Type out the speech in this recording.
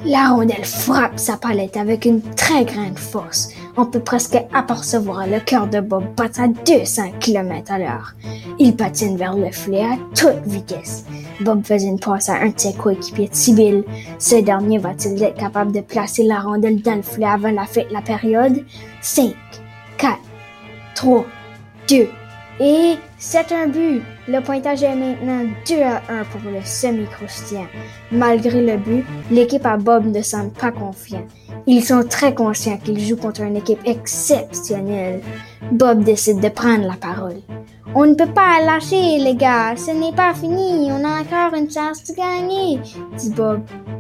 La rondelle frappe sa palette avec une très grande force. On peut presque apercevoir le cœur de Bob battre à 200 km/h. Il patine vers le filet à toute vitesse. Bob faisait une passe à un de ses coéquipiers, Sybil. Ce dernier va-t-il être capable de placer la rondelle dans le filet avant la fin de la période? 5, 4, 3, 2, et c'est un but. Le pointage est maintenant 2-1 pour le semi-croustillant. Malgré le but, l'équipe à Bob ne semble pas confiante. Ils sont très conscients qu'ils jouent contre une équipe exceptionnelle. Bob décide de prendre la parole. On ne peut pas lâcher, les gars. Ce n'est pas fini. On a encore une chance de gagner, dit Bob.